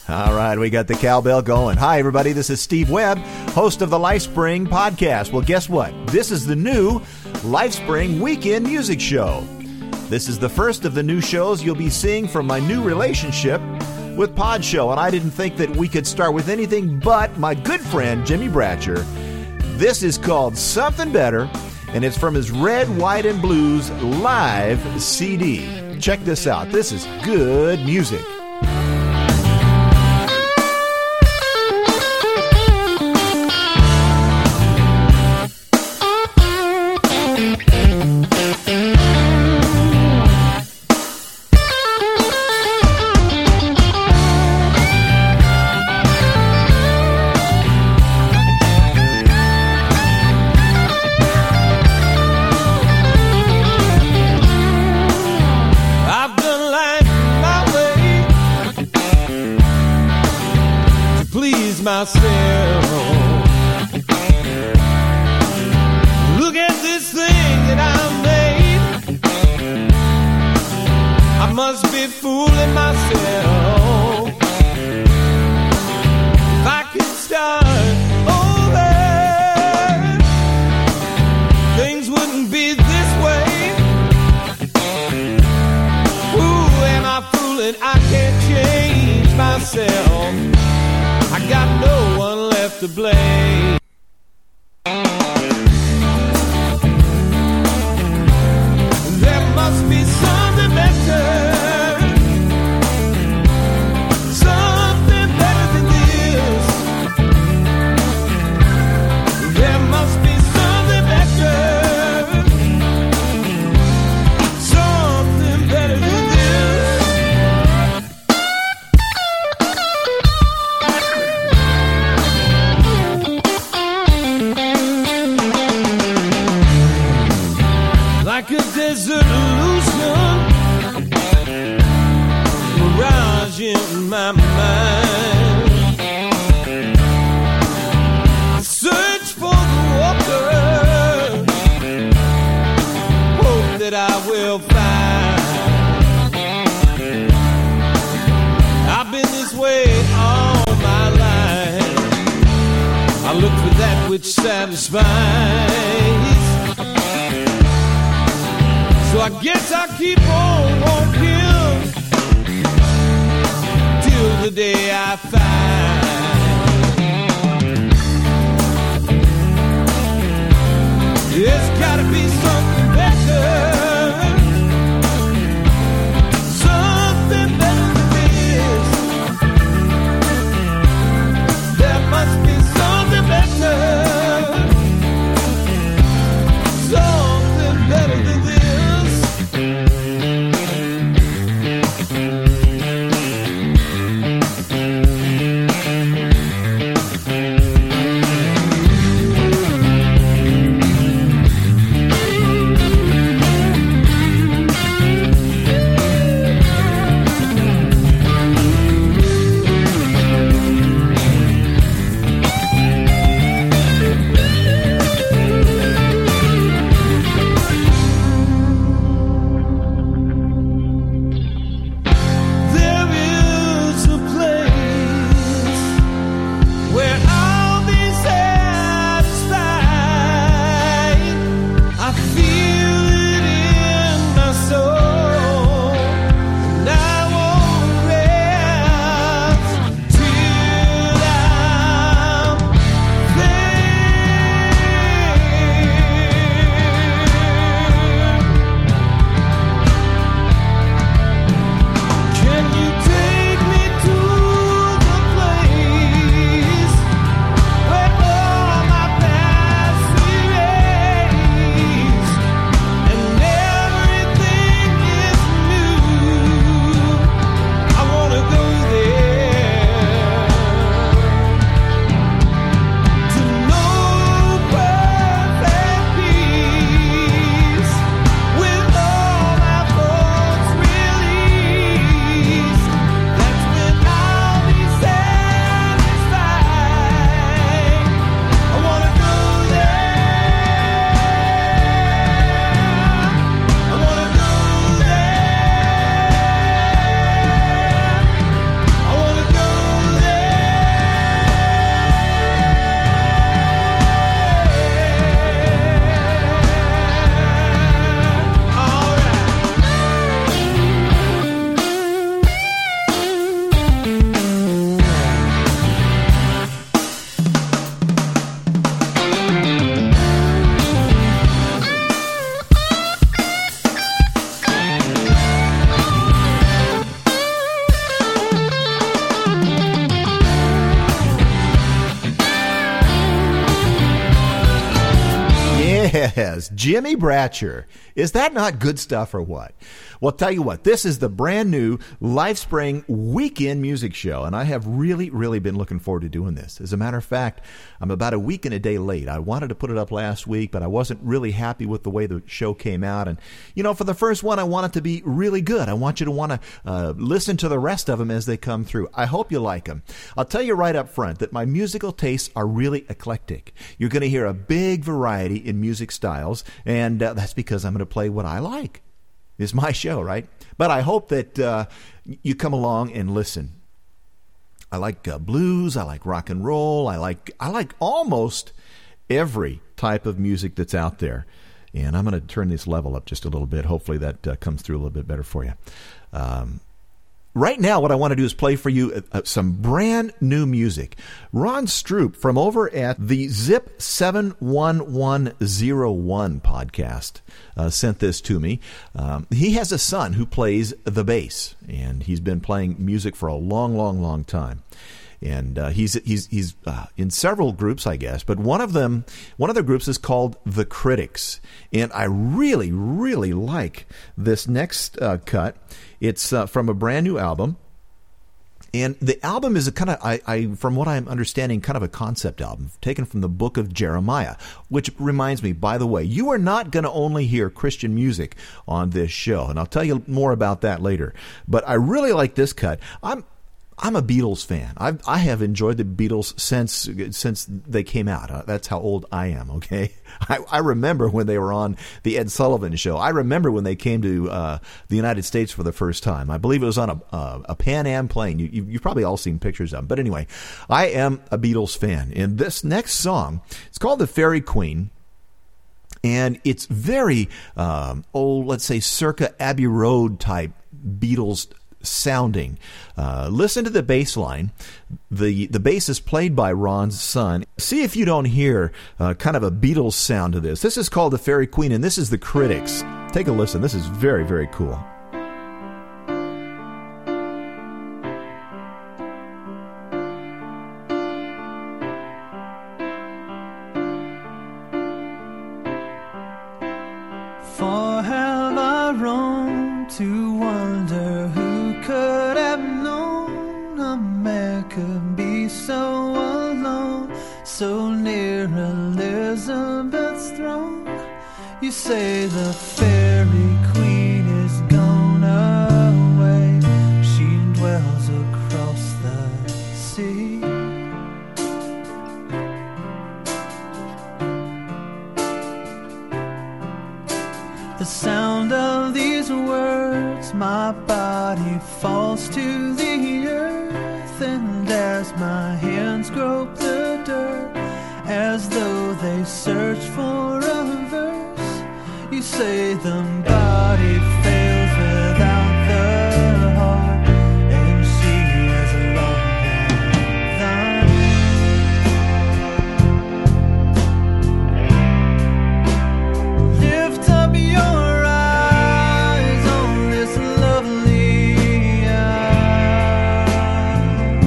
All right, we got the cowbell going. Hi, everybody. This is Steve Webb, host of the LifeSpring podcast. Well, guess what? This is the new LifeSpring Weekend Music Show. This is the first of the new shows you'll be seeing from my new relationship with Pod Show. And I didn't think that we could start with anything but my good friend, Jimmy Bratcher. This is called Something Better, and it's from his Red, White, and Blues live CD. Check this out. This is good music. Myself. Look at this thing that I made. I must be fooling myself. If I could start over, things wouldn't be this way. Ooh, am I fooling? I can't change myself. I got no one left to blame. There must be something better, something better than this. There must be something better, something better than this. Like a desert illusion, mirage in my mind. I search for the water, hope that I will find. I've been this way all my life. I look for that which satisfies. So I guess I keep on walking till the day I find there's gotta be something better, something better than this. There must be something better, something better than this. says, Jimmy Bratcher. Is that not good stuff or what? Well, tell you what, this is the brand new LifeSpring Weekend Music Show, and I have really, really been looking forward to doing this. As a matter of fact, I'm about a week and a day late. I wanted to put it up last week, but I wasn't really happy with the way the show came out. And, you know, for the first one, I want it to be really good. I want you to want to listen to the rest of them as they come through. I hope you like them. I'll tell you right up front that my musical tastes are really eclectic. You're going to hear a big variety in music styles, and that's because I'm going to play what I like. It's my show, right? But I hope that you come along and listen. I like blues. I like rock and roll. I like almost every type of music that's out there. And I'm going to turn this level up just a little bit. Hopefully that comes through a little bit better for you. Right now, what I want to do is play for you some brand new music. Ron Stroop from over at the Zip 71101 podcast sent this to me. He has a son who plays the bass, and he's been playing music for a long, long, long time. And he's in several groups, I guess, but one of their groups is called The Critics, and I really, really like this next cut. It's from a brand new album, and the album is a kind of, from what I'm understanding, kind of a concept album taken from the book of Jeremiah, which reminds me, by the way, you are not going to only hear Christian music on this show, and I'll tell you more about that later. But I really like this cut. I'm a Beatles fan. I have enjoyed the Beatles since they came out. That's how old I am, okay? I remember when they were on the Ed Sullivan Show. I remember when they came to the United States for the first time. I believe it was on a Pan Am plane. You've probably all seen pictures of them. But anyway, I am a Beatles fan. And this next song, it's called The Fairy Queen. And it's very, let's say, circa Abbey Road type Beatles sounding. Listen to the bass line. The bass is played by Ron's son. See if you don't hear kind of a Beatles sound to this. This is called The Fairy Queen, and this is The Critics. Take a listen. This is very, very cool. For have I roamed to wonder who could have known a man could be so alone, so near Elizabeth's throne. You say the fairy queen is gone away, she dwells across the sea. The sound of these words, my body falls to the earth, and as my hands grope the dirt, as though they search for a verse, you say the body fails without the heart, and she has long thine. Lift up your eyes on this lovely isle.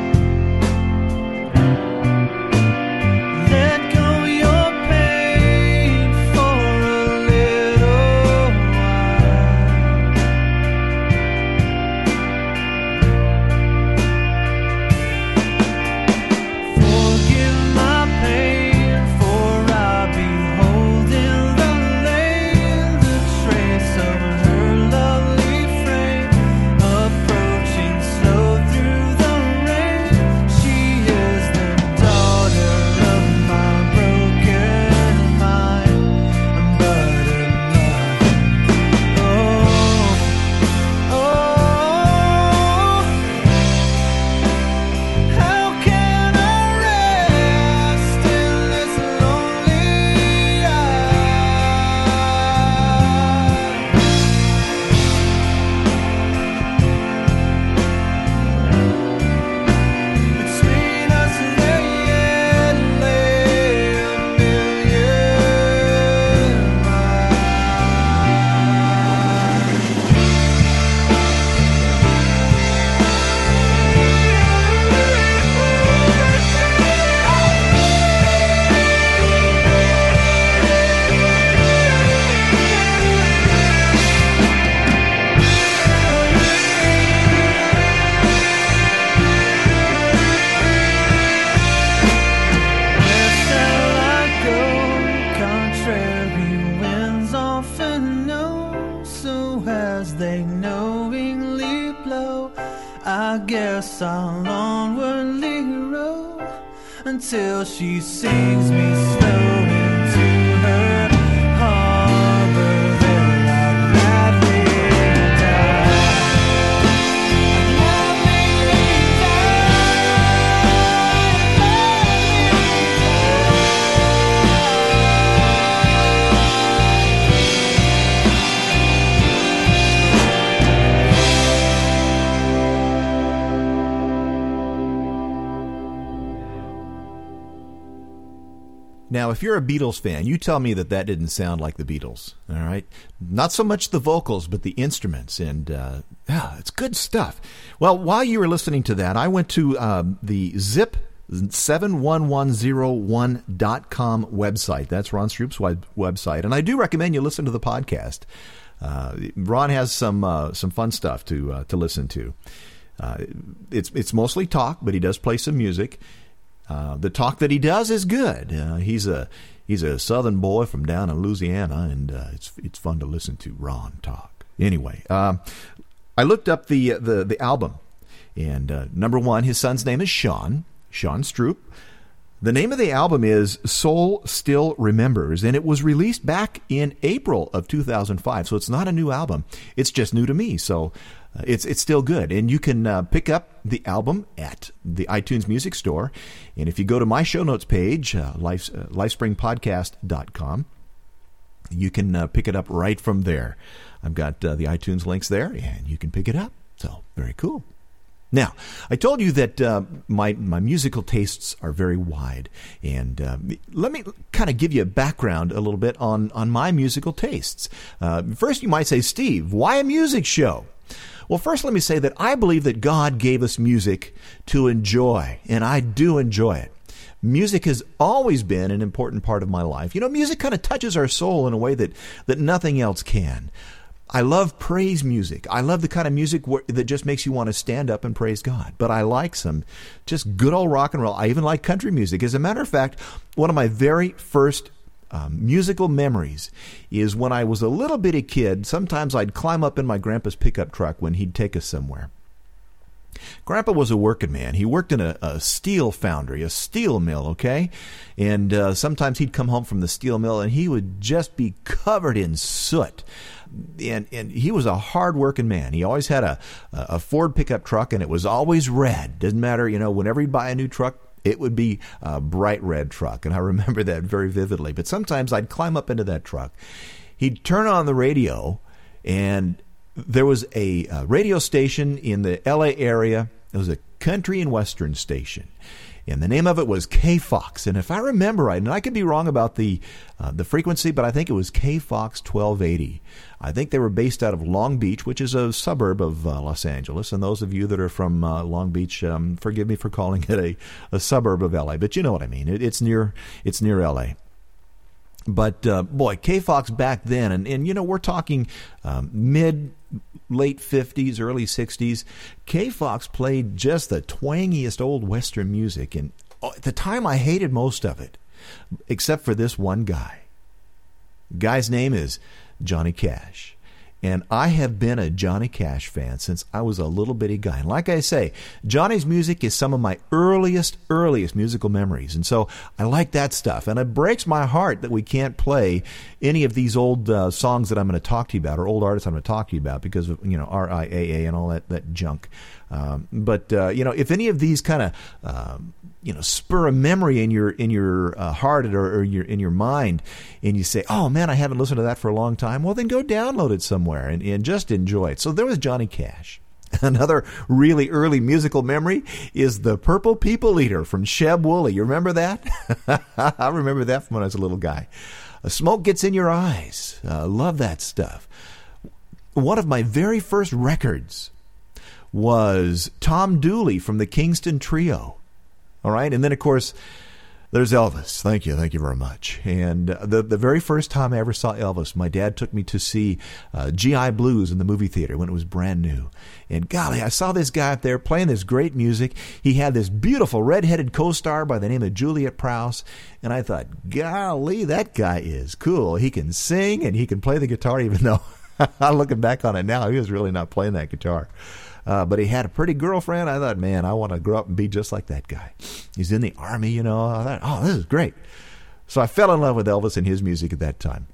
Let go your pain. whistle as they knowingly blow. I guess I'll onwardly row until she sings me slow into her harbor. There I'll gladly die. Now, if you're a Beatles fan, you tell me that didn't sound like the Beatles, all right? Not so much the vocals, but the instruments, and it's good stuff. Well, while you were listening to that, I went to the zip71101.com website. That's Ron Stroop's website, and I do recommend you listen to the podcast. Ron has some fun stuff to listen to. It's mostly talk, but he does play some music. The talk that he does is good. He's a Southern boy from down in Louisiana, and it's fun to listen to Ron talk. Anyway, I looked up the album, and number one, his son's name is Sean Stroop. The name of the album is Soul Still Remembers, and it was released back in April of 2005, so it's not a new album. It's just new to me, so it's still good. And you can pick up the album at the iTunes Music Store, and if you go to my show notes page, lifespringpodcast.com, you can pick it up right from there. I've got the iTunes links there, and you can pick it up, so very cool. Now, I told you that my musical tastes are very wide, and let me kind of give you a background a little bit on my musical tastes. First, you might say, Steve, why a music show? Well, first, let me say that I believe that God gave us music to enjoy, and I do enjoy it. Music has always been an important part of my life. You know, music kind of touches our soul in a way that nothing else can. I love praise music. I love the kind of music that just makes you want to stand up and praise God. But I like some just good old rock and roll. I even like country music. As a matter of fact, one of my very first musical memories is when I was a little bitty kid. Sometimes I'd climb up in my grandpa's pickup truck when he'd take us somewhere. Grandpa was a working man. He worked in a steel foundry, a steel mill, okay? And sometimes he'd come home from the steel mill and he would just be covered in soot. And he was a hard-working man. He always had a Ford pickup truck, and it was always red. Doesn't matter, you know, whenever he'd buy a new truck, it would be a bright red truck. And I remember that very vividly. But sometimes I'd climb up into that truck. He'd turn on the radio, and there was a radio station in the L.A. area. It was a country and western station. And the name of it was KFOX. And if I remember right, and I could be wrong about the frequency, but I think it was KFOX 1280. I think they were based out of Long Beach, which is a suburb of Los Angeles. And those of you that are from Long Beach, forgive me for calling it a suburb of LA, but you know what I mean. It's near LA. But boy, KFOX back then, and you know, we're talking late 50s, early 60s. KFOX played just the twangiest old Western music, and at the time I hated most of it, except for this one guy. The guy's name is Johnny Cash. And I have been a Johnny Cash fan since I was a little bitty guy. And like I say, Johnny's music is some of my earliest musical memories. And so I like that stuff. And it breaks my heart that we can't play any of these old songs that I'm going to talk to you about, or old artists I'm going to talk to you about, because of, you know, RIAA and all that junk. But you know, if any of these kind of spur a memory in your heart or in your mind, and you say, oh man, I haven't listened to that for a long time, well then go download it somewhere and just enjoy it. So there was Johnny Cash. Another really early musical memory is the Purple People Eater from Sheb Wooley. You remember that? I remember that from when I was a little guy. Smoke Gets in Your Eyes. Love that stuff. One of my very first records was Tom Dooley from the Kingston Trio. All right, and then, of course, there's Elvis. Thank you very much. And the very first time I ever saw Elvis, my dad took me to see G.I. Blues in the movie theater when it was brand new. And golly, I saw this guy up there playing this great music. He had this beautiful red-headed co-star by the name of Juliet Prowse. And I thought, golly, that guy is cool. He can sing and he can play the guitar, even though Looking back on it now, he was really not playing that guitar. But he had a pretty girlfriend. I thought, man, I want to grow up and be just like that guy. He's in the Army, you know. I thought, oh, this is great. So I fell in love with Elvis and his music at that time.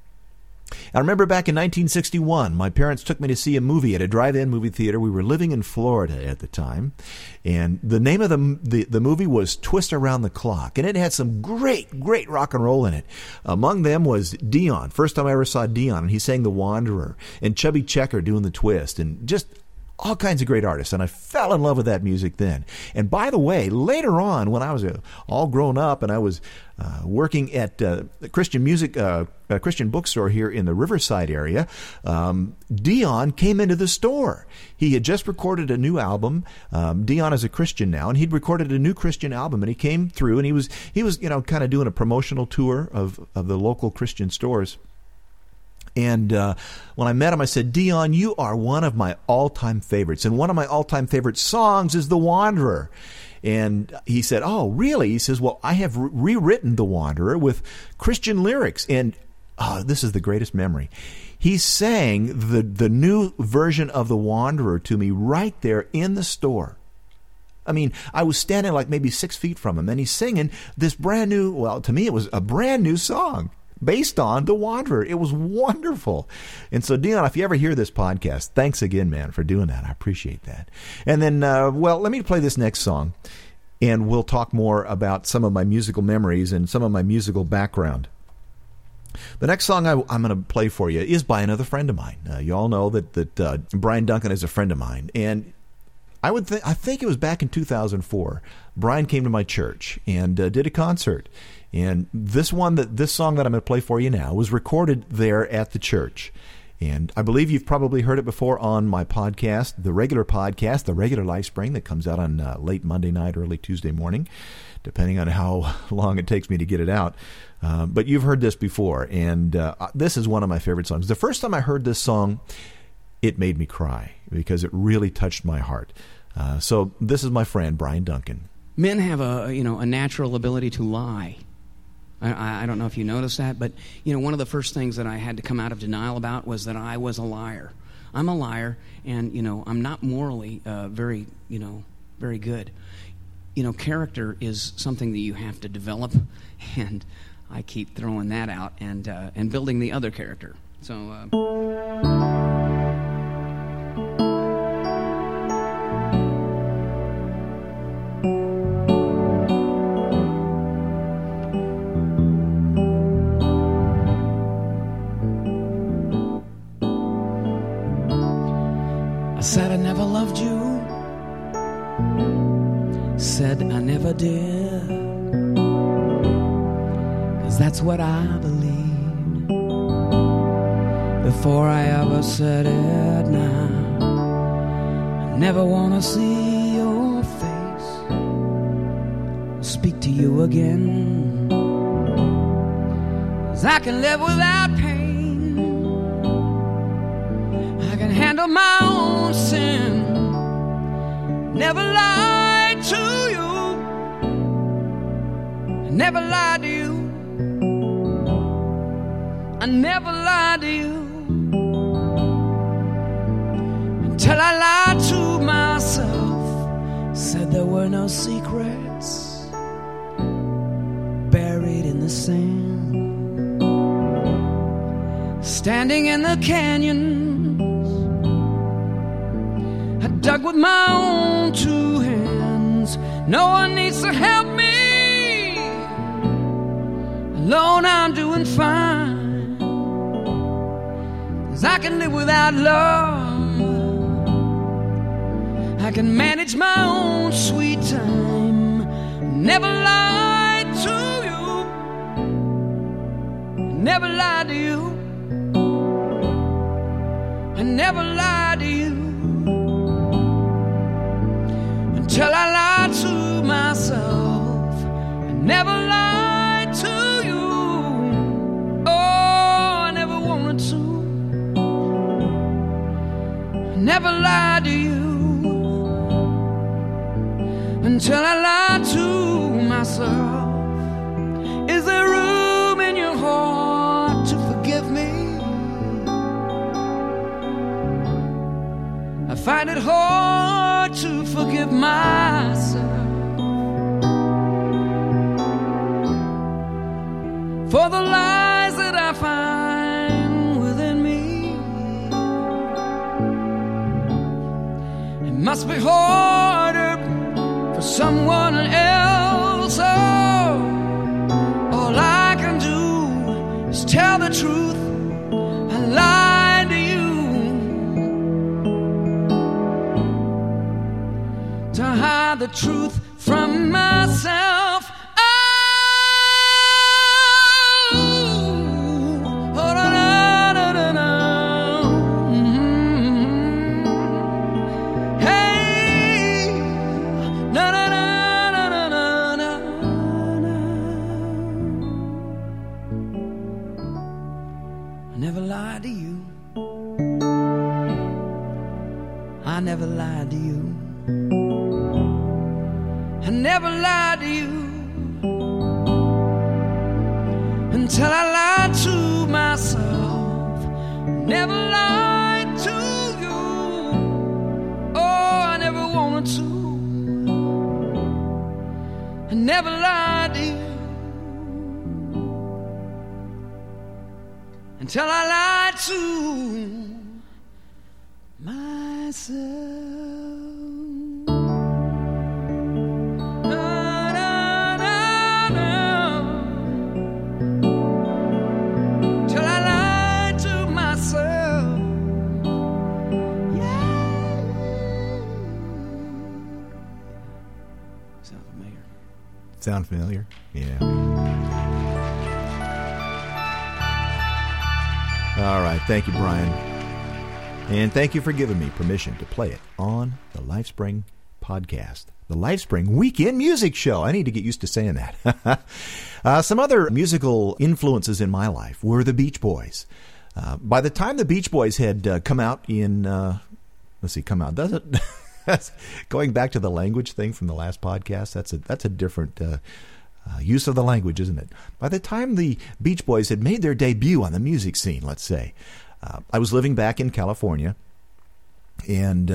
I remember back in 1961, my parents took me to see a movie at a drive-in movie theater. We were living in Florida at the time, and the name of the movie was Twist Around the Clock, and it had some great rock and roll in it. Among them was Dion. First time I ever saw Dion, and he sang The Wanderer, and Chubby Checker doing the twist, and just all kinds of great artists, and I fell in love with that music then. And by the way, later on, when I was all grown up and I was working at the Christian bookstore here in the Riverside area, Dion came into the store. He had just recorded a new album. Dion is a Christian now, and he'd recorded a new Christian album, and he came through, and he was kind of doing a promotional tour of the local Christian stores. And when I met him, I said, Dion, you are one of my all-time favorites. And one of my all-time favorite songs is The Wanderer. And he said, oh, really? He says, well, I have rewritten The Wanderer with Christian lyrics. And this is the greatest memory. He sang the new version of The Wanderer to me right there in the store. I mean, I was standing like maybe 6 feet from him, and he's singing this brand new, well, to me it was a brand new song based on The Wanderer. It was wonderful. And so, Dion, if you ever hear this podcast, thanks again, man, for doing that. I appreciate that. And then, let me play this next song, and we'll talk more about some of my musical memories and some of my musical background. The next song I'm going to play for you is by another friend of mine. You all know that Brian Duncan is a friend of mine, and I think it was back in 2004. Brian came to my church and did a concert. And this song that I'm going to play for you now was recorded there at the church. And I believe you've probably heard it before on my podcast, the regular LifeSpring, that comes out on late Monday night, early Tuesday morning, depending on how long it takes me to get it out. But you've heard this before, and this is one of my favorite songs. The first time I heard this song, it made me cry because it really touched my heart. So this is my friend, Brian Duncan. Men have a natural ability to lie. I don't know if you noticed that, but one of the first things that I had to come out of denial about was that I was a liar. I'm a liar, and I'm not morally very good. Character is something that you have to develop, and I keep throwing that out and building the other character. So. Said I never loved you, said I never did, 'cause that's what I believed before I ever said it. Now I never want to see your face, speak to you again, 'cause I can live without pain, I can handle my own sin, never lied to you, I never lied to you, I never lied to you, until I lied to myself, said there were no secrets buried in the sand, standing in the canyon, dug with my own two hands. No one needs to help me, alone I'm doing fine, 'cause I can live without love, I can manage my own sweet time, never lied to you, never lied to you, I never lied to you, till I lied to myself, I never lied to you, oh, I never wanted to, I never lied to you, until I lied to myself. Is there room in your heart to forgive me? I find it hard to forgive myself for the lies that I find within me. It must be harder for someone else. Oh, all I can do is tell the truth and lie to you, to hide the truth from myself. I never lied to you. I never lied to you until I lied to myself. Never lied to you. Oh, I never wanted to. I never lied to you until I lied to myself. Till I lied to myself. Yeah. Sound familiar? Sound familiar? Yeah. All right. Thank you, Brian. And thank you for giving me permission to play it on the LifeSpring podcast, the LifeSpring Weekend Music Show. I need to get used to saying that. Some other musical influences in my life were the Beach Boys. By the time the Beach Boys had come out in, does it? Going back to the language thing from the last podcast, that's a different use of the language, isn't it? By the time the Beach Boys had made their debut on the music scene, let's say, I was living back in California, and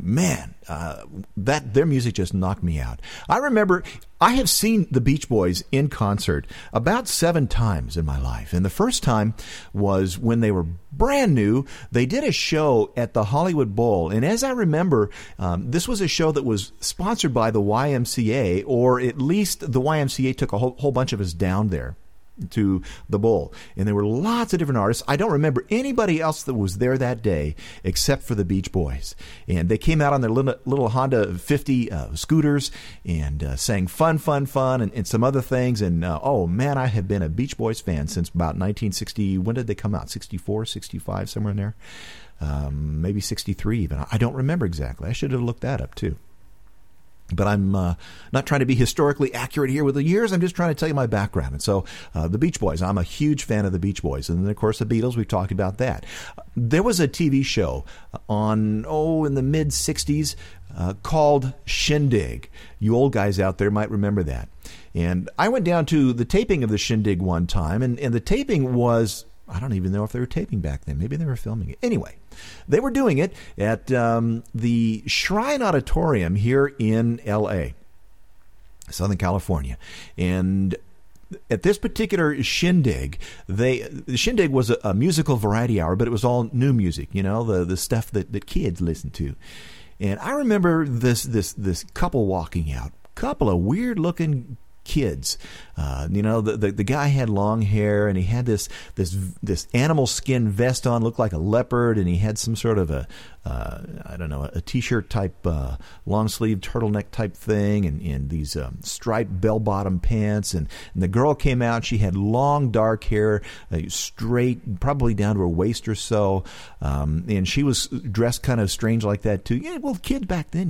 their music just knocked me out. I remember I have seen the Beach Boys in concert about 7 times in my life, and the first time was when they were brand new. They did a show at the Hollywood Bowl, and as I remember, this was a show that was sponsored by the YMCA, or at least the YMCA took a whole bunch of us down there to the bowl, and there were lots of different artists. I don't remember anybody else that was there that day except for the Beach Boys, and they came out on their little Honda 50 scooters and sang Fun, and some other things, and oh man, I have been a Beach Boys fan since about 1960. When did they come out? 64, 65, somewhere in there, maybe 63 even. I don't remember exactly. I should have looked that up too. But I'm not trying to be historically accurate here with the years. I'm just trying to tell you my background. And so the Beach Boys, I'm a huge fan of the Beach Boys. And then, of course, the Beatles, we've talked about that. There was a TV show on, in the mid-'60s called Shindig. You old guys out there might remember that. And I went down to the taping of the Shindig one time, and the taping was, I don't even know if they were taping back then. Maybe they were filming it. Anyway, they were doing it at the Shrine Auditorium here in L.A., Southern California. And at this particular Shindig, the Shindig was a musical variety hour, but it was all new music, the stuff that kids listen to. And I remember this couple walking out, couple of weird-looking kids. The guy had long hair, and he had this animal skin vest on, looked like a leopard, and he had some sort of a t-shirt type, long sleeve turtleneck type thing, and these striped bell bottom pants. And the girl came out. She had long dark hair, straight, probably down to her waist or so, and she was dressed kind of strange like that too. Yeah, well, kids back then,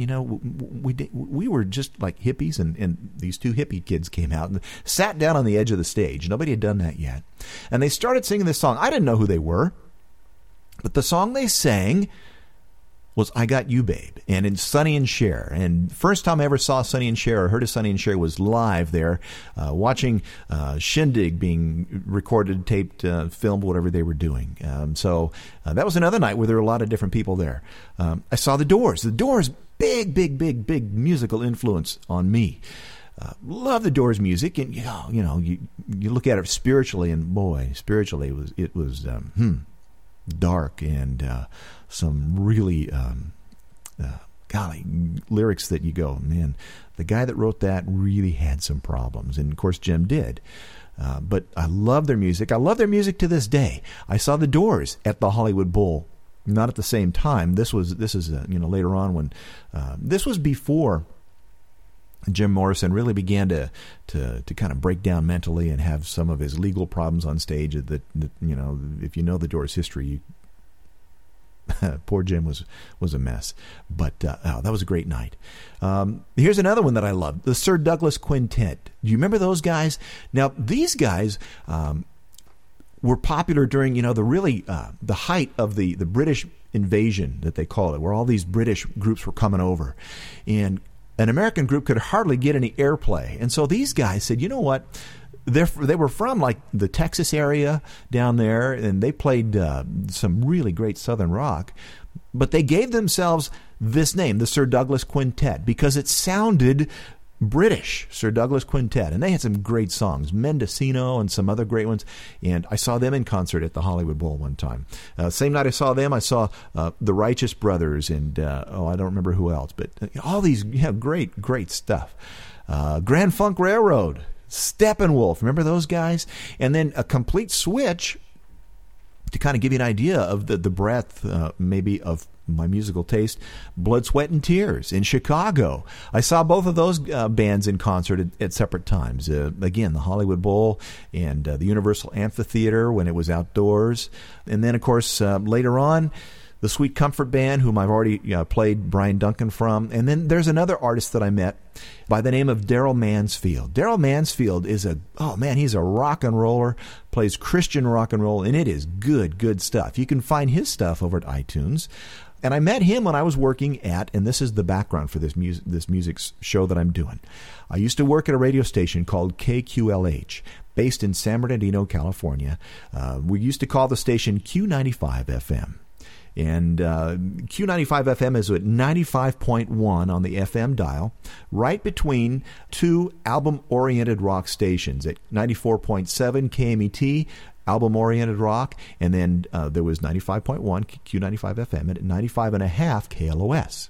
we were just like hippies, and these 2 hippie kids came out and sat down on the edge of the stage. Nobody had done that yet. And they started singing this song. I didn't know who they were, but the song they sang was I Got You, Babe, and in Sonny and Cher. And first time I ever saw Sonny and Cher or heard of Sonny and Cher was live there, watching Shindig being recorded, taped, filmed, whatever they were doing. So that was another night where there were a lot of different people there. I saw The Doors. The Doors, big musical influence on me. Love the Doors music, and you look at it spiritually, and boy, spiritually it was dark and some really lyrics that you go, man, the guy that wrote that really had some problems, and of course Jim did. But I love their music. I love their music to this day. I saw the Doors at the Hollywood Bowl, not at the same time. This is later on when this was before Jim Morrison really began to kind of break down mentally and have some of his legal problems on stage. That if you know the Doors' history, poor Jim was a mess. But that was a great night. Here's another one that I love: the Sir Douglas Quintet. Do you remember those guys? Now these guys were popular during the height of the British invasion that they call it, where all these British groups were coming over, and an American group could hardly get any airplay. And so these guys said, you know what? They were from like the Texas area down there, and they played some really great Southern rock. But they gave themselves this name, the Sir Douglas Quintet, because it sounded British, Sir Douglas Quintet. And they had some great songs, Mendocino and some other great ones. And I saw them in concert at the Hollywood Bowl one time. Same night I saw them, I saw the Righteous Brothers and, I don't remember who else. But all these great stuff. Grand Funk Railroad, Steppenwolf, remember those guys? And then a complete switch to kind of give you an idea of the breadth maybe of my musical taste, Blood, Sweat, and Tears in Chicago. I saw both of those bands in concert at separate times. Again, the Hollywood Bowl and the Universal Amphitheater when it was outdoors. And then, of course, later on, the Sweet Comfort Band, whom I've already played Brian Duncan from. And then there's another artist that I met by the name of Daryl Mansfield. Daryl Mansfield is he's a rock and roller, plays Christian rock and roll, and it is good stuff. You can find his stuff over at iTunes. And I met him when I was working at, and this is the background for this music show that I'm doing. I used to work at a radio station called KQLH, based in San Bernardino, California. We used to call the station Q95 FM. And Q95 FM is at 95.1 on the FM dial, right between two album-oriented rock stations at 94.7 KMET, album-oriented rock, and then there was 95.1 Q95 FM and 95.5 KLOS.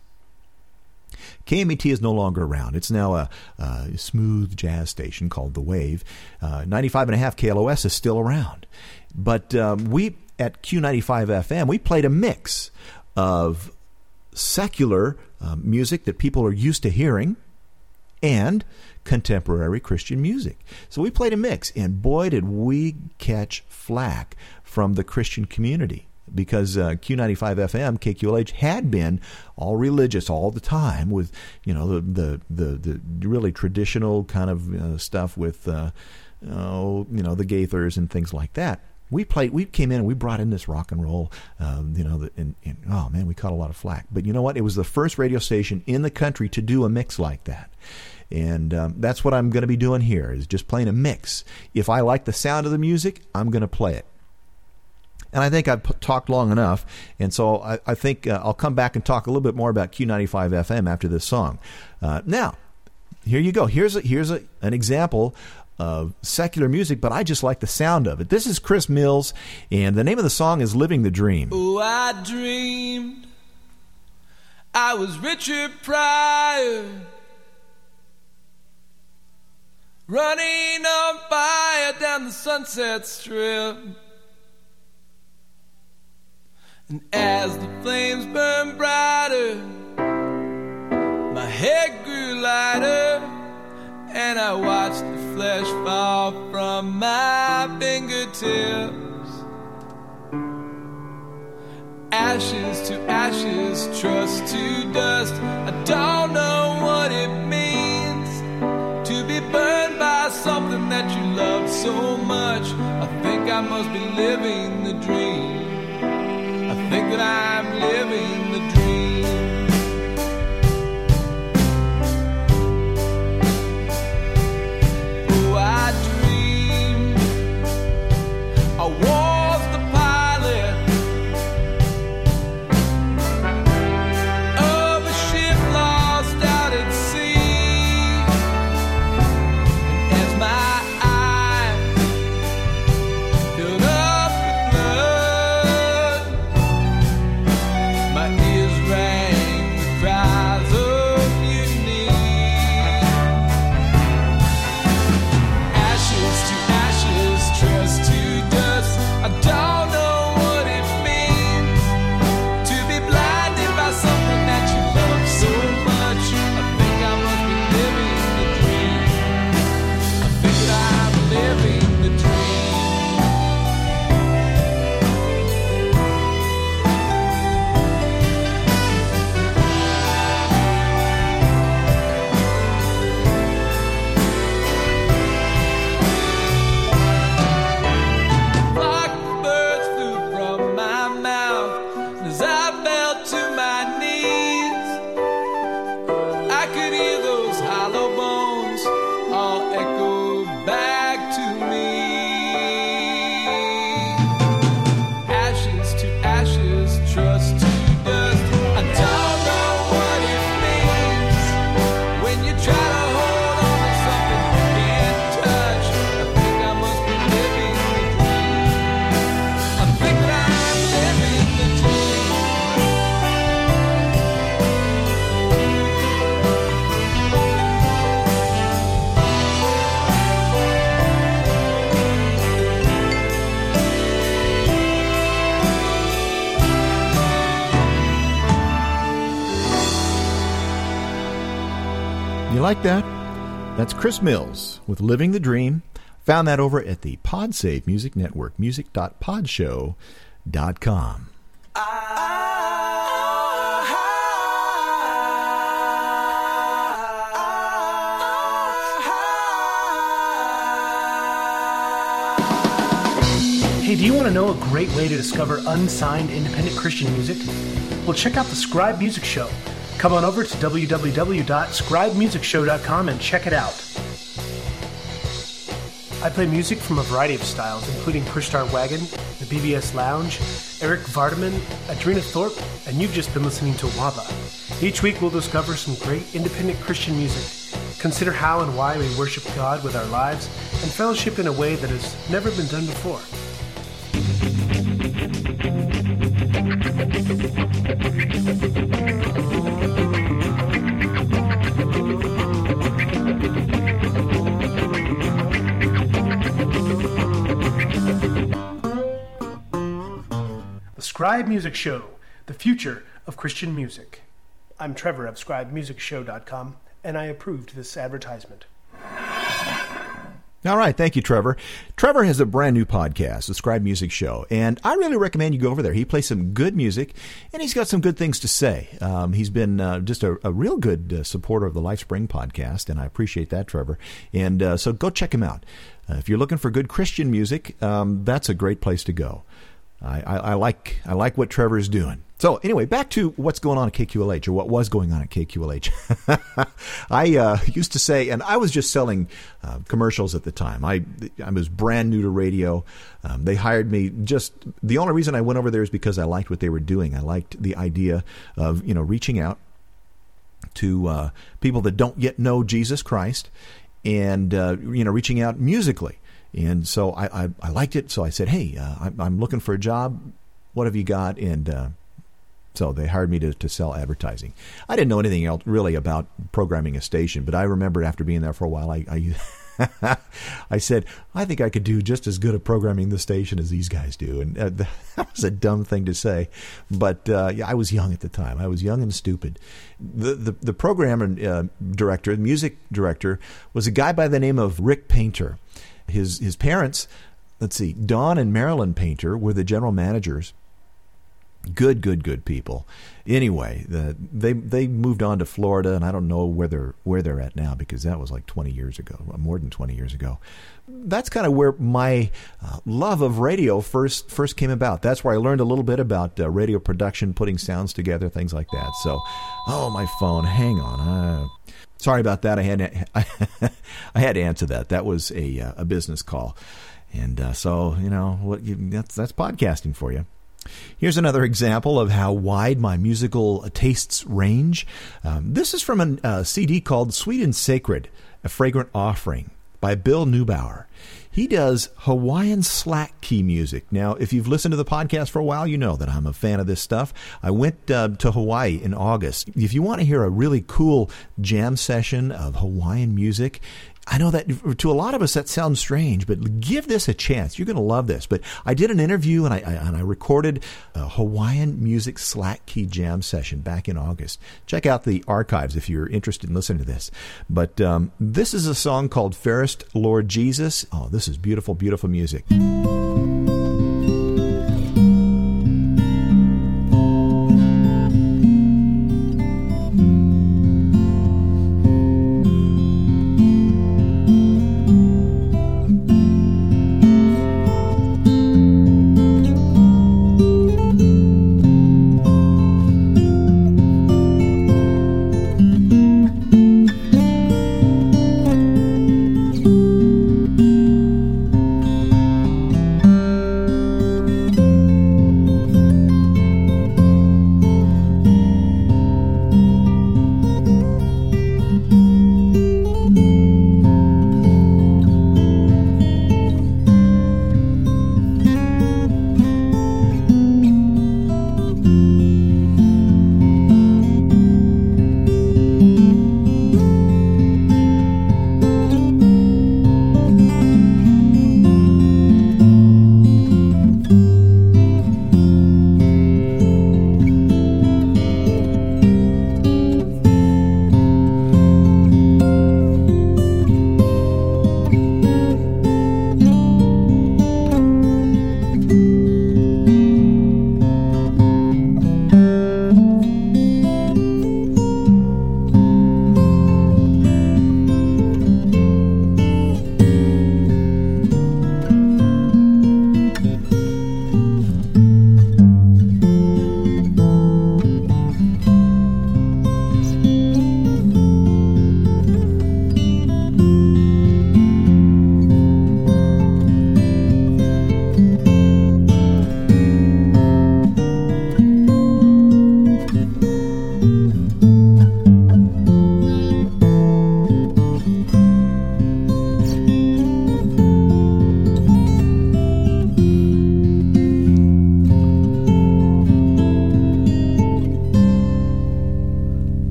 KMET is no longer around. It's now a smooth jazz station called The Wave. 95.5 KLOS is still around. But we, at Q95 FM, we played a mix of secular music that people are used to hearing and contemporary Christian music. So we played a mix, and boy, did we catch flack from the Christian community, because Q95 FM, KQLH, had been all religious all the time with, the really traditional kind of stuff with, the Gaithers and things like that. We came in and we brought in this rock and roll, and oh man, we caught a lot of flack. But you know what? It was the first radio station in the country to do a mix like that. And that's what I'm going to be doing here, is just playing a mix. If I like the sound of the music, I'm going to play it. And I think I've talked long enough, and so I think I'll come back and talk a little bit more about Q95 FM after this song. Now, here you go. Here's an example of secular music, but I just like the sound of it. This is Chris Mills, and the name of the song is Living the Dream. Oh, I dreamed I was Richard Pryor, running on fire down the Sunset Strip. And as the flames burned brighter, my head grew lighter, and I watched the flesh fall from my fingertips. Ashes to ashes, trust to dust. I don't know what it means to be burned by something that you loved so much. I think I must be living the dream. I think that I'm living the dream. fell to my knees. I could hear those hollow bones all echo back to me. Ashes to ashes, trust to dust. I don't know what it means when you try to hold on to something you can't touch. I think I must be living the dream. I think that I'm living the dream. You like that? That's Chris Mills with Living the Dream. Found that over at the PodSave Music Network, music.podshow.com. Hey, do you want to know a great way to discover unsigned independent Christian music? Well, check out the Scribe Music Show. Come on over to www.scribemusicshow.com and check it out. I play music from a variety of styles, including Pushstar Wagon, the BBS Lounge, Eric Vardaman, Adrena Thorpe, and you've just been listening to Waba. Each week we'll discover some great independent Christian music, consider how and why we worship God with our lives, and fellowship in a way that has never been done before. The Scribe Music Show, the future of Christian music. I'm Trevor of ScribeMusicShow.com, and I approved this advertisement. All right, thank you, Trevor. Trevor has a brand new podcast, The Scribe Music Show, and I really recommend you go over there. He plays some good music, and he's got some good things to say. He's been just a real good supporter of the LifeSpring podcast, and I appreciate that, Trevor. And so go check him out. If you're looking for good Christian music, that's a great place to go. I like what Trevor's doing. So anyway, back to what's going on at KQLH, or what was going on at KQLH. I used to say, and I was just selling commercials at the time. I was brand new to radio. They hired me. Just the only reason I went over there is because I liked what they were doing. I liked the idea of reaching out to people that don't yet know Jesus Christ, and reaching out musically. And so I liked it. So I said, hey, I'm looking for a job. What have you got? And so they hired me to sell advertising. I didn't know anything else really about programming a station, but I remember after being there for a while, I said, I think I could do just as good at programming the station as these guys do. And that was a dumb thing to say. But I was young at the time. I was young and stupid. The program director, the music director, was a guy by the name of Rick Painter. His parents, Don and Marilyn Painter, were the general managers. Good people. Anyway, they moved on to Florida, and I don't know where they're at now, because that was like 20 years ago, more than 20 years ago. That's kind of where my love of radio first came about. That's where I learned a little bit about radio production, putting sounds together, things like that. So, my phone, hang on. Sorry about that. I had to answer that. That was a business call, and that's podcasting for you. Here's another example of how wide my musical tastes range. This is from a CD called Sweet and Sacred, A Fragrant Offering by Bill Neubauer. He does Hawaiian slack key music. Now, if you've listened to the podcast for a while, you know that I'm a fan of this stuff. I went to Hawaii in August. If you want to hear a really cool jam session of Hawaiian music, I know that to a lot of us that sounds strange, but give this a chance. You're going to love this. But I did an interview and I recorded a Hawaiian music slack key jam session back in August. Check out the archives if you're interested in listening to this. But this is a song called Fairest Lord Jesus. Oh, this is beautiful, beautiful music.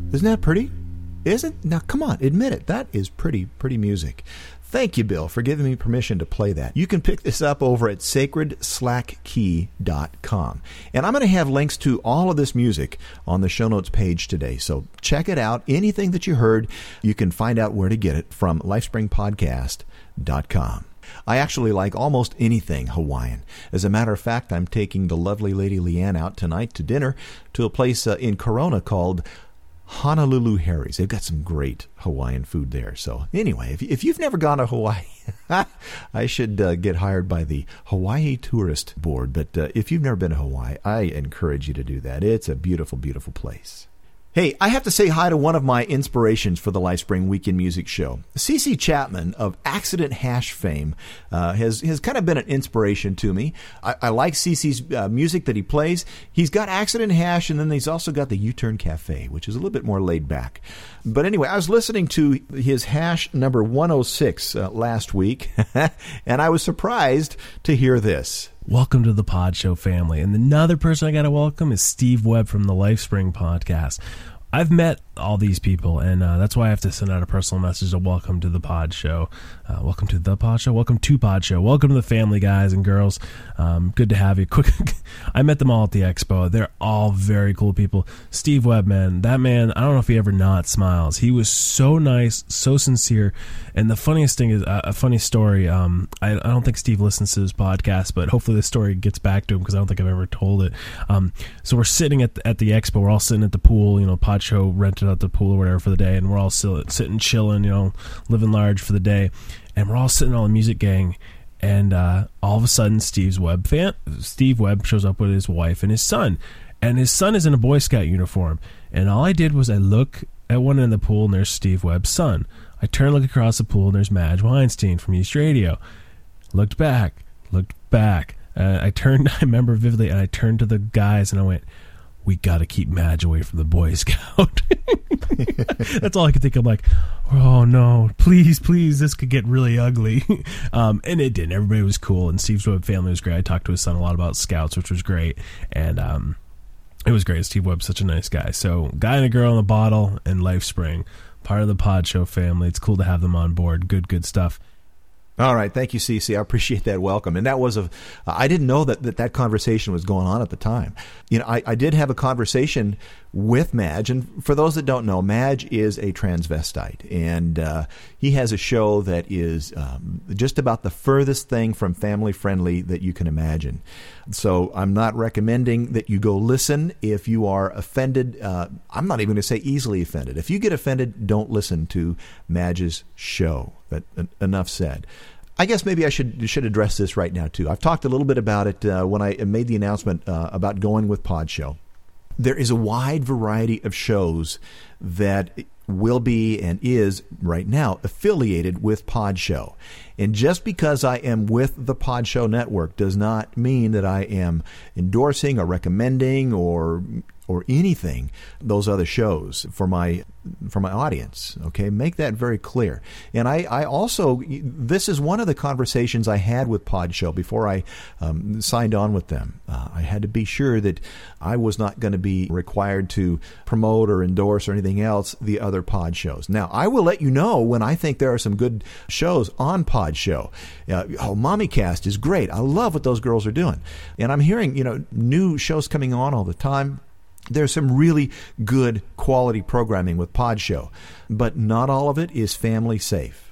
Isn't that pretty? Isn't? Now, come on, admit it. That is pretty music. Thank you, Bill, for giving me permission to play that. You can pick this up over at sacredslackkey.com. And I'm going to have links to all of this music on the show notes page today. So check it out. Anything that you heard, you can find out where to get it from lifespringpodcast.com. I actually like almost anything Hawaiian. As a matter of fact, I'm taking the lovely Lady Leanne out tonight to dinner to a place in Corona called Honolulu Harry's. They've got some great Hawaiian food there. So anyway, if you've never gone to Hawaii, I should get hired by the Hawaii Tourist Board. But if you've never been to Hawaii, I encourage you to do that. It's a beautiful, beautiful place. Hey, I have to say hi to one of my inspirations for the LifeSpring Weekend Music Show. CC Chapman of Accident Hash fame has kind of been an inspiration to me. I like CC's music that he plays. He's got Accident Hash, and then he's also got the U-Turn Cafe, which is a little bit more laid back. But anyway, I was listening to his Hash number 106 last week, and I was surprised to hear this. Welcome to the Pod Show family. And another person I got to welcome is Steve Webb from the LifeSpring podcast. I've met all these people, and that's why I have to send out a personal message of welcome to the Pod Show. Welcome to the Pod Show. Welcome to Pod Show. Welcome to the family, guys and girls. Good to have you. Quick, I met them all at the expo. They're all very cool people. Steve Webb, man, that man, I don't know if he ever not smiles. He was so nice, so sincere. And the funniest thing is, a funny story, I don't think Steve listens to this podcast, but hopefully this story gets back to him because I don't think I've ever told it. So we're sitting at the expo. We're all sitting at the pool, Pod Show rented out the pool or whatever for the day, and we're all sitting chilling, living large for the day, and we're all sitting on the music gang, and all of a sudden Steve Webb shows up with his wife and his son is in a Boy Scout uniform, and all I did was I look at one end of the pool and there's Steve Webb's son. I turn, look across the pool, and there's Madge Weinstein from East Radio. Looked back. I remember vividly, and I turned to the guys and I went, we got to keep Madge away from the Boy Scout. That's all I could think. I'm like, oh no, please, this could get really ugly. And it didn't. Everybody was cool, and Steve's Webb family was great. I talked to his son a lot about Scouts, which was great, and it was great. Steve Webb's such a nice guy. So, guy and a girl in the bottle and LifeSpring, part of the Pod Show family. It's cool to have them on board. Good stuff. All right. Thank you, CC. I appreciate that welcome. And that was I didn't know that conversation was going on at the time. I did have a conversation with Madge. And for those that don't know, Madge is a transvestite. And he has a show that is just about the furthest thing from family friendly that you can imagine. So I'm not recommending that you go listen if you are offended. I'm not even going to say easily offended. If you get offended, don't listen to Madge's show. But enough said. I guess maybe I should address this right now, too. I've talked a little bit about it when I made the announcement about going with Pod Show. There is a wide variety of shows that will be and is right now affiliated with Pod Show. And just because I am with the Pod Show network does not mean that I am endorsing or recommending or anything those other shows for my audience. Okay, make that very clear. And I also, this is one of the conversations I had with Pod Show before I signed on with them. I had to be sure that I was not going to be required to promote or endorse or anything else the other Pod Shows. Now, I will let you know when I think there are some good shows on Pod Show. MommyCast is great. I love what those girls are doing. And I'm hearing, new shows coming on all the time. There's some really good quality programming with Pod Show, but not all of it is family safe.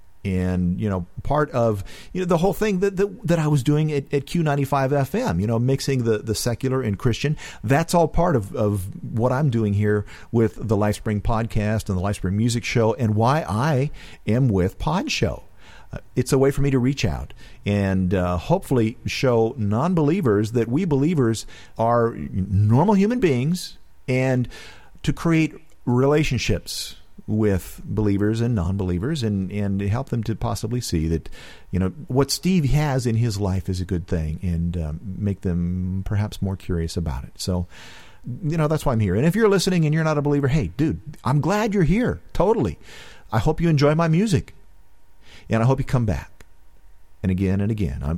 And, part of, the whole thing that I was doing at Q95 FM, mixing the secular and Christian, that's all part of what I'm doing here with the LifeSpring podcast and the LifeSpring Music Show and why I am with Pod Show. It's a way for me to reach out and hopefully show non-believers that we believers are normal human beings and to create relationships with believers and non-believers and help them to possibly see that, what Steve has in his life is a good thing and make them perhaps more curious about it. So, that's why I'm here. And if you're listening and you're not a believer, hey, dude, I'm glad you're here. Totally. I hope you enjoy my music. And I hope you come back, and again and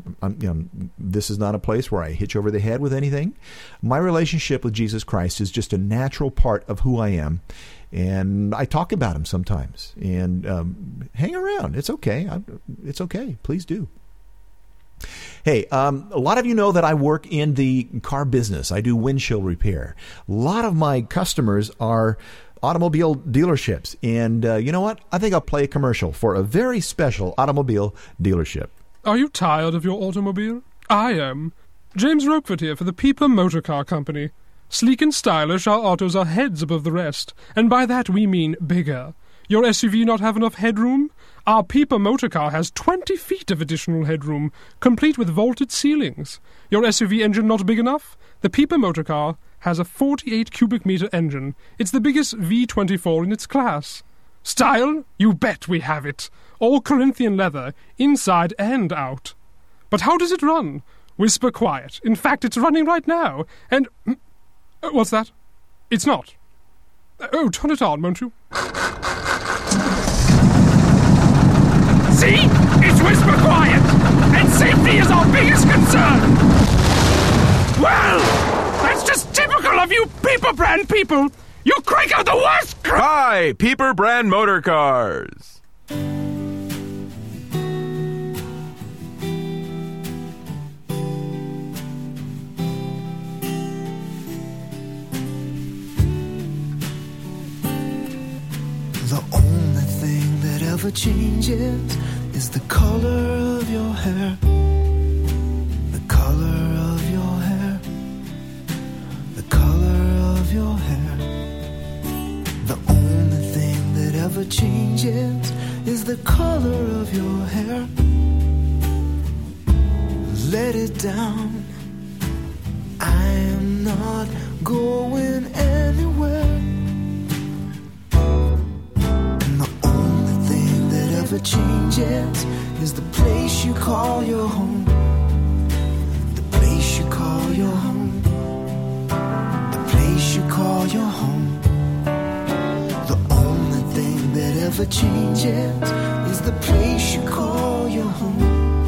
again. This is not a place where I hit you over the head with anything. My relationship with Jesus Christ is just a natural part of who I am, And I talk about them sometimes. And hang around. It's okay. It's okay. Please do. Hey, a lot of you know that I work in the car business. I do windshield repair. A lot of my customers are automobile dealerships. And you know what? I think I'll play a commercial for a very special automobile dealership. Are you tired of your automobile? I am. James Roquefort here for the Pieper Motor Car Company. Sleek and stylish, our autos are heads above the rest, and by that we mean bigger. Your SUV not have enough headroom? Our Pieper Motor Car has 20 feet of additional headroom, complete with vaulted ceilings. Your SUV engine not big enough? The Pieper Motor Car has a 48 cubic meter engine. It's the biggest V24 in its class. Style? You bet we have it. All Corinthian leather, inside and out. But how does it run? Whisper quiet. In fact, it's running right now. And... what's that? It's not. Oh, turn it on, won't you? See? It's whisper quiet! And safety is our biggest concern! Well, that's just typical of you Pieper brand people! You crank out the worst Hi, Pieper brand motor cars! The only thing that ever changes is the color of your hair. The color of your hair. The color of your hair. The only thing that ever changes is the color of your hair. Let it down. I am not going anywhere. Changes is the place you call your home. The place you call your home. The place you call your home. The only thing that ever changes is the place you call your home.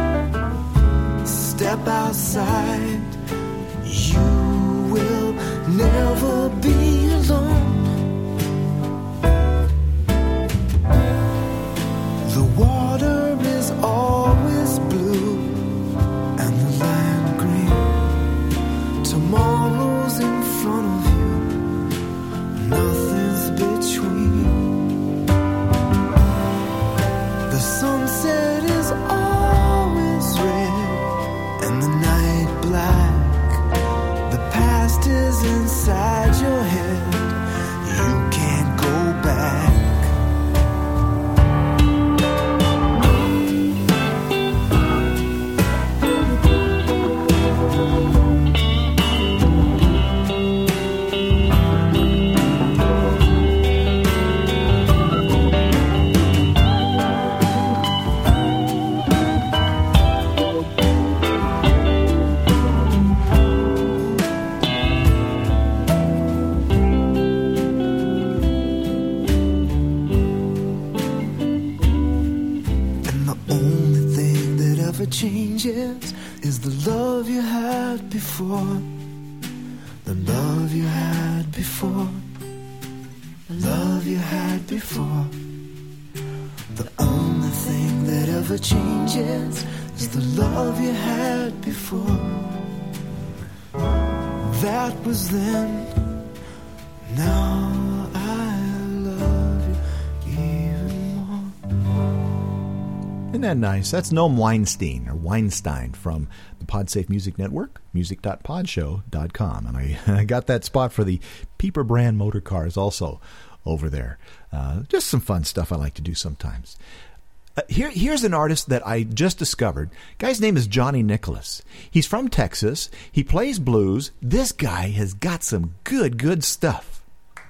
Step outside, you will never be alone. The water is always blue and the land green. Tomorrow's in front of you, nothing's between. The sunset is always red and the night black. The past is inside your head, you can't go back. Changes is the love you had before. The love you had before. The love you had before. The only thing that ever changes is the love you had before. That was then. Now I love you even more. Isn't that nice? That's Noam Weinstein from the PodSafe Music Network, music.podshow.com. And I got that spot for the Pieper brand motor cars also over there. Just some fun stuff I like to do sometimes. Here's an artist that I just discovered. Guy's name is Johnny Nicholas. He's from Texas. He plays blues. This guy has got some good stuff.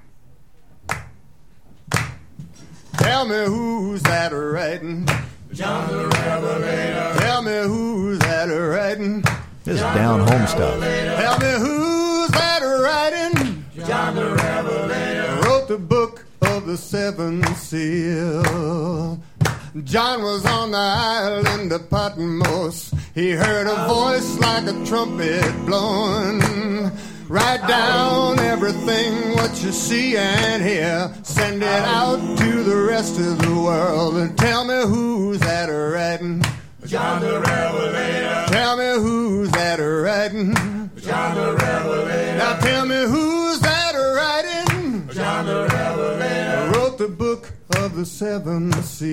Tell me who's that writing? John the Revelator. Tell me who's that writing? This is down home stuff. Tell me who's that writing? John the Revelator. Wrote the book of the seven seal. John was on the island of Patmos. He heard a voice like a trumpet blowing. Write down everything what you see and hear. Send it out to the rest of the world and tell me who's that writing. John the Revelator. Tell me who's that writing. John the Revelator. Now tell me who's that writing. John the Revelator. Wrote the book of the seven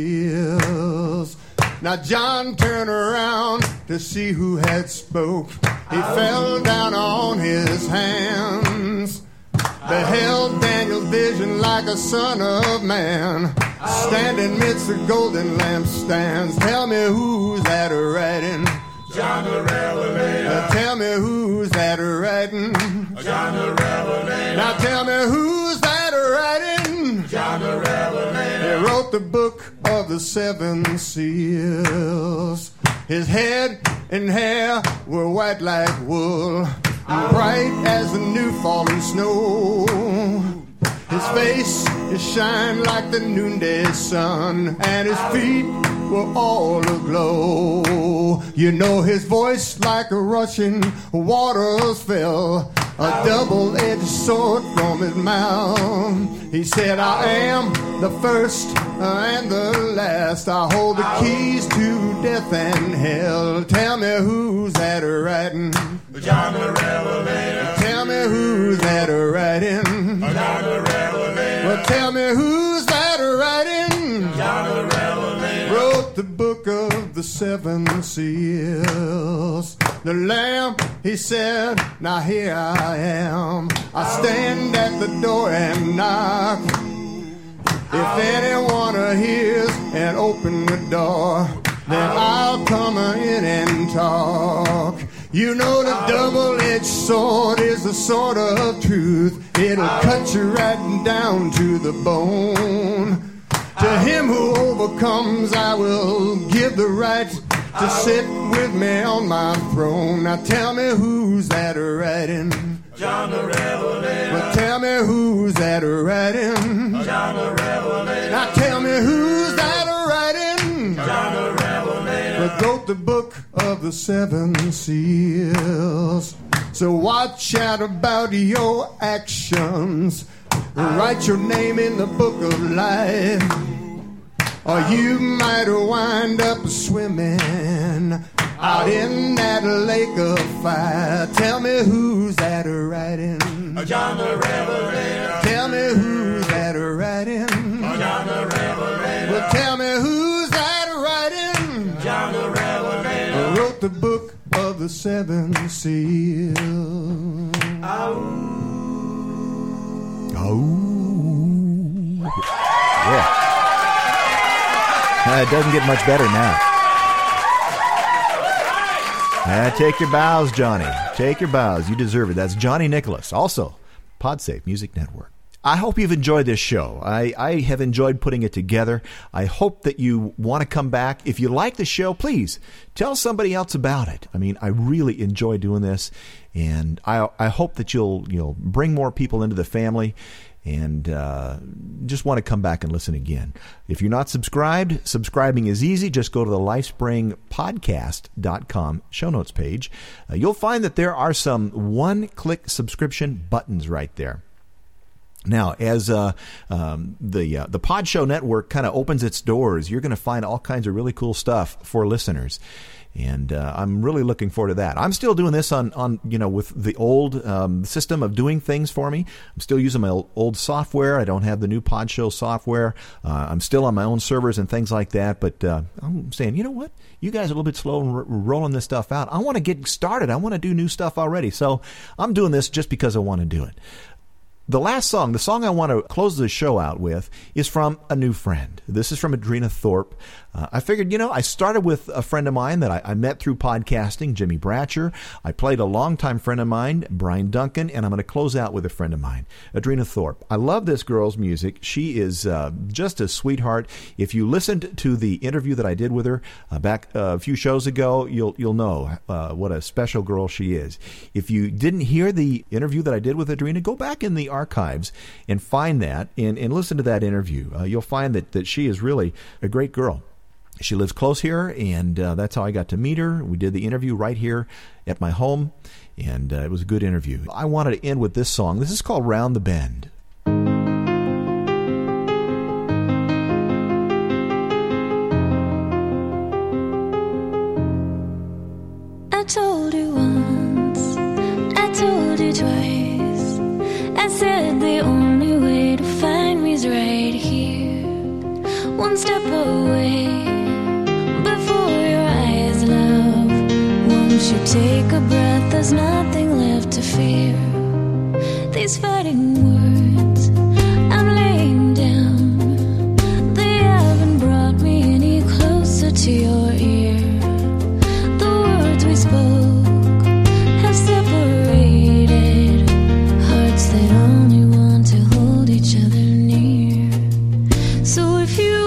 seals. Now John turned around to see who had spoke. He fell down on his hands, beheld Daniel's vision like a son of man, standing midst the golden lampstands. Tell me who's that writing. John the Revelator. Tell me who's that writing. John the Revelator. Now tell me who's that writing. John the Revelator. He wrote the book of the seven seals. His head and hair were white like wool, bright as the new fallen snow. His face shined like the noonday sun, and his feet were all aglow. You know his voice like a rushing waters fell, a double-edged sword from his mouth. He said, I am the first and the last. I hold the keys to death and hell. Tell me who's that writing. John the Revelator. Tell me who's that writing. John the Revelator. Well, tell me who's that writing. John the Revelator. Wrote the book of the seven seals. The Lamb, he said, now here I am. I stand at the door and knock. If anyone hears and open the door, then I'll come in and talk. You know the double-edged sword is the sword of truth. It'll cut you right down to the bone. To him who overcomes, I will give the right to sit with me on my throne. Now tell me who's that writing. John the Revelator. Well, tell me who's that writing. John the Revelator. Now tell me who's that writing. John the Revelator. Well, wrote the book of the seven seals. So watch out about your actions. Write your name in the book of life, or you might wind up swimming out in that lake of fire. Tell me who's that writing. John the Revelator. Tell me who's that writing. John the Revelator. Well, tell me who's that writing. John the Revelator. Wrote the book of the seven seals. Yeah. It doesn't get much better now. Take your bows, Johnny. Take your bows. You deserve it. That's Johnny Nicholas. Also, PodSafe Music Network. I hope you've enjoyed this show. I have enjoyed putting it together. I hope that you want to come back. If you like the show, please tell somebody else about it. I mean, I really enjoy doing this, and I hope that you'll bring more people into the family and just want to come back and listen again. If you're not subscribed, subscribing is easy. Just go to the LifespringPodcast.com show notes page. You'll find that there are some one-click subscription buttons right there. Now, as the Pod Show Network kind of opens its doors, you're going to find all kinds of really cool stuff for listeners. And I'm really looking forward to that. I'm still doing this on with the old system of doing things for me. I'm still using my old software. I don't have the new Pod Show software. I'm still on my own servers and things like that. But I'm saying, you know what? You guys are a little bit slow in rolling this stuff out. I want to get started. I want to do new stuff already. So I'm doing this just because I want to do it. The last song, the song I want to close the show out with, is from a new friend. This is from Adrena Thorpe. I figured, I started with a friend of mine that I met through podcasting, Jimmy Bratcher. I played a longtime friend of mine, Brian Duncan, and I'm going to close out with a friend of mine, Adrena Thorpe. I love this girl's music. She is just a sweetheart. If you listened to the interview that I did with her back a few shows ago, you'll know what a special girl she is. If you didn't hear the interview that I did with Adrena, go back in the archives and find that and listen to that interview. You'll find that she is really a great girl. She lives close here, and that's how I got to meet her. We did the interview right here at my home, and it was a good interview. I wanted to end with this song. This is called Round the Bend. I told you once, I told you twice, I said the only way to find me is right here, one step away. Before your eyes, love, won't you take a breath? There's nothing left to fear. These fighting words I'm laying down, they haven't brought me any closer to your ear. The words we spoke have separated hearts that only want to hold each other near. So if you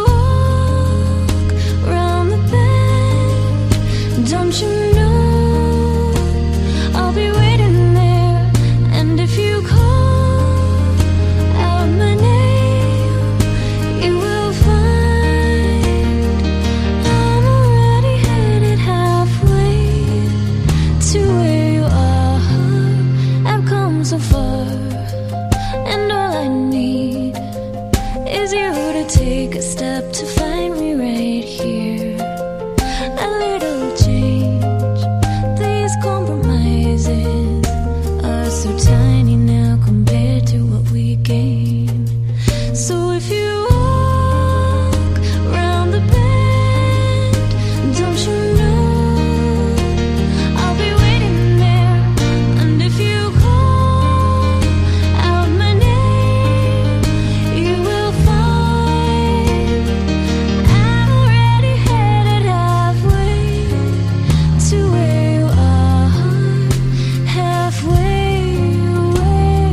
don't you know I'll be waiting there? And if you call out my name, you will find I'm already headed halfway to where you are. I've come so far, and all I need is you to take a step to find me right here. A little change, these compromises are so tiny now compared to what we gain. So if you walk round the bend, don't you know I'll be waiting there? And if you call out my name, you will find I'm already headed halfway to where you are, halfway away,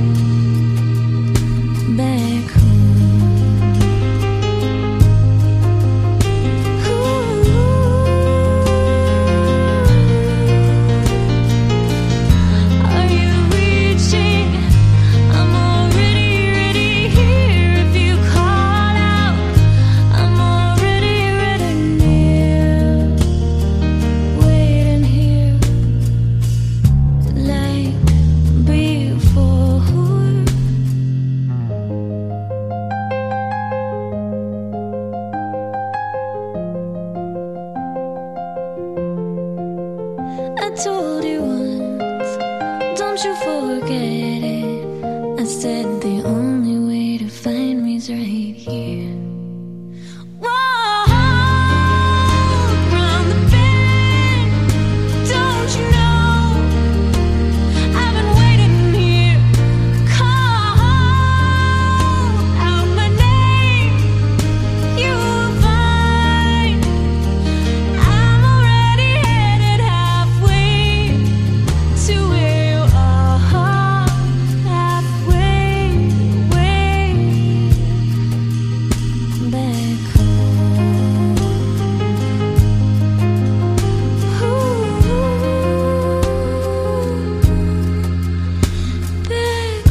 back home. Are you reaching? I'm already ready here. If you call out, I'm already ready near. Waiting here like before. I told you once, don't you forget it. I said the only way to find me is right here. Walk round the bend, don't you know I've been waiting here. Call out my name, you'll find I'm already headed halfway to where you are, halfway away, back home. Back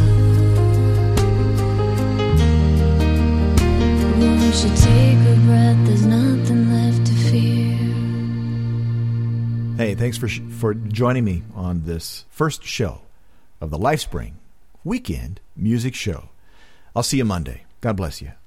home. Won't you take a breath? There's nothing left to fear. Hey, thanks for joining me on this first show of the LifeSpring Weekend Music Show. I'll see you Monday. God bless you.